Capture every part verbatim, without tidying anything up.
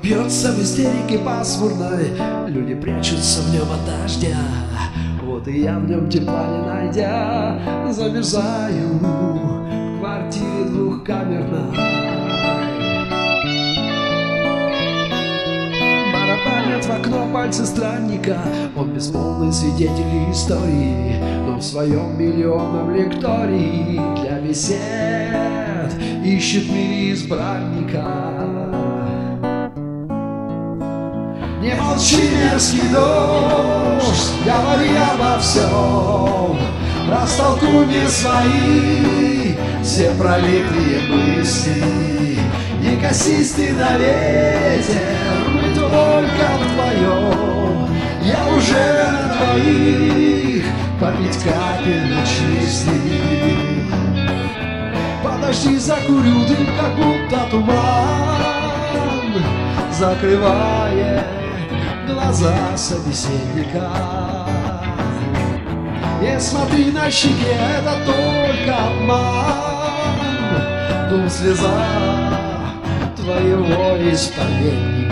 Бьется в истерике пасмурной, люди прячутся в нем от дождя. Вот и я в нем тепла не найдя, замерзаю в квартире двухкамерной. Барабанят в окно пальцы странника, он бесполный свидетель истории, но в своем миллионном лектории для бесед ищет в мире избранника. Не молчи, мерзкий дождь, говори обо всем, растолкуй мне свои все пролитые мысли. Не косись ты на ветер, мы только вдвоем, я уже на двоих попить капель начислил. Подожди, закурю дым, как будто туман закрывает глаза собеседника. Не смотри, на щеке это только обман, дум слеза твоего исповедника.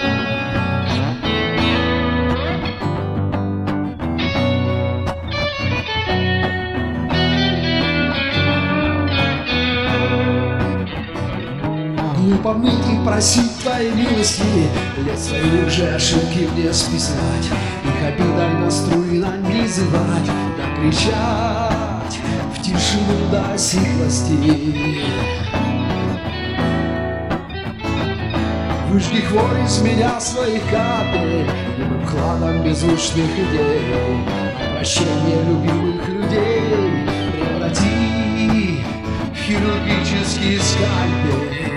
Глупо ныть и просить твоей милости, лет своих же ошибки мне списать, их обидой на струи нанизывать, да кричать в тишину до сиплости. Выжги хворь из меня своих капель, немым хладом беззвучных идей, прощение любимых людей преврати в хирургический скальпель.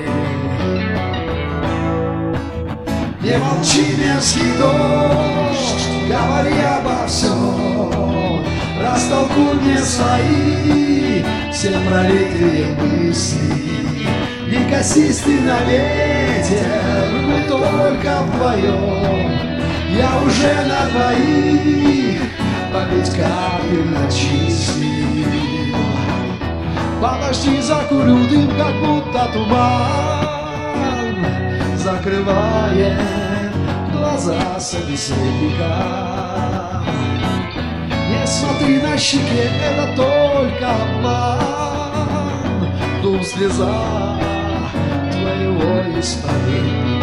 Не молчи, мерзкий дождь, говори обо всем, растолкуй мне свои все пролитые мысли. Не косись ты на ветер, мы только вдвоем, я уже на двоих попить капель начислил. Подожди, закурю дым, как будто туман закрывает глаза собеседника. Не смотри, на щеке это только обман, дум слеза твоего исповедника.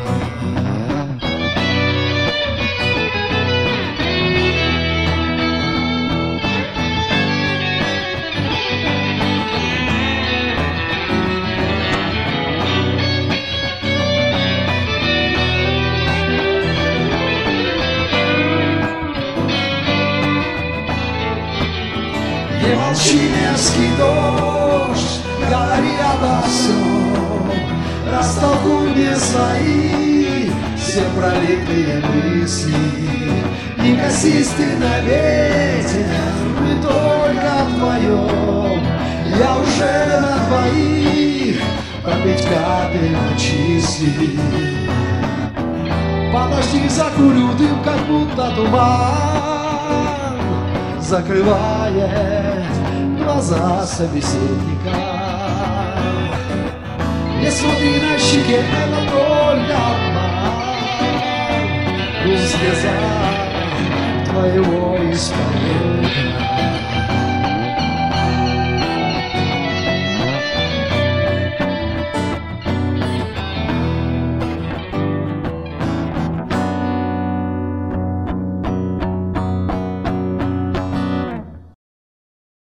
Не молчи, мерзкий дождь, говори обо всем, растолкуй мне свои все пролитые мысли. Не косись ты на ветер, мы только вдвоем, я уже на двоих попить капель начислил. Подожди, закурю дым, как будто туман закрывает глаза собеседника. Не смотри, на щеке это только обман, дум слеза твоего исполнения.